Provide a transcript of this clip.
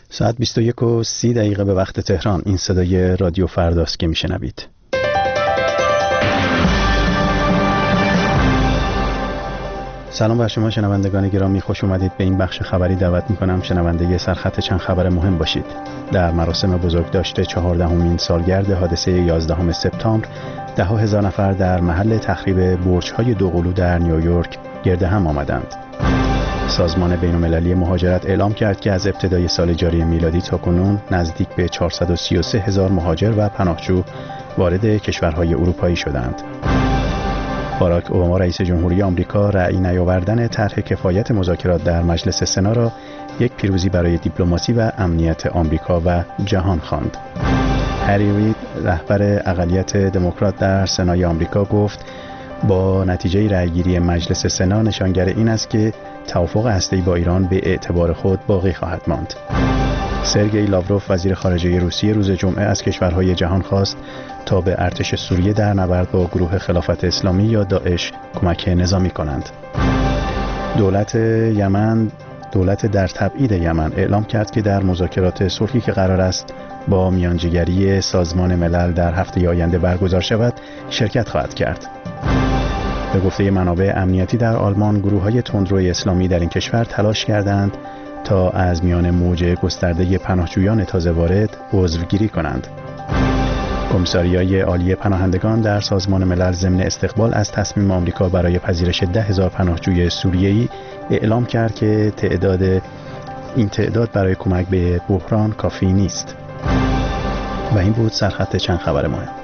ساعت 21:30 به وقت تهران. این صدای رادیو فرداست که میشنوید. سلام بر شما شنوندگان گرامی، خوش اومدید به این بخش خبری. دعوت میکنم شنونده سرخط چند خبر مهم باشید. در مراسم بزرگداشت 14مین سالگرد حادثه 11 سپتامبر 10,000 نفر در محل تخریب برج‌های دوقلو در نیویورک گرد هم آمدند. سازمان بین‌المللی مهاجرت اعلام کرد که از ابتدای سال جاری میلادی تا کنون نزدیک به 433,000 مهاجر و پناهجو وارد کشورهای اروپایی شدند. باراک اوباما رئیس جمهوری آمریکا رأی نیاوردن طرح کفایت مذاکرات در مجلس سنا را یک پیروزی برای دیپلماسی و امنیت آمریکا و جهان خواند. هری رید رهبر اقلیت دموکرات در سنای آمریکا گفت با نتیجه رأیگیری مجلس سنا نشانگر این است که توافق هسته‌ای با ایران به اعتبار خود باقی خواهد ماند. سرگئی لاوروف وزیر خارجه روسیه روز جمعه از کشورهای جهان خواست تا به ارتش سوریه در نبرد با گروه خلافت اسلامی یا داعش کمک نظامی کنند. دولت در تبعید یمن اعلام کرد که در مذاکرات صلحی که قرار است با میانجیگری سازمان ملل در هفته آینده برگزار شود شرکت خواهد کرد. به گفته منابع امنیتی در آلمان، گروه‌های تندروی اسلامی در این کشور تلاش کردند تا از میان موج گسترده پناهجویان تازه وارد عضوگیری کنند. کمیساریای عالی پناهندگان در سازمان ملل ضمن استقبال از تصمیم آمریکا برای پذیرش 10,000 پناهجوی سوریه‌ای اعلام کرد که این تعداد برای کمک به بحران کافی نیست. و این بود سرخط چند خبر مهم.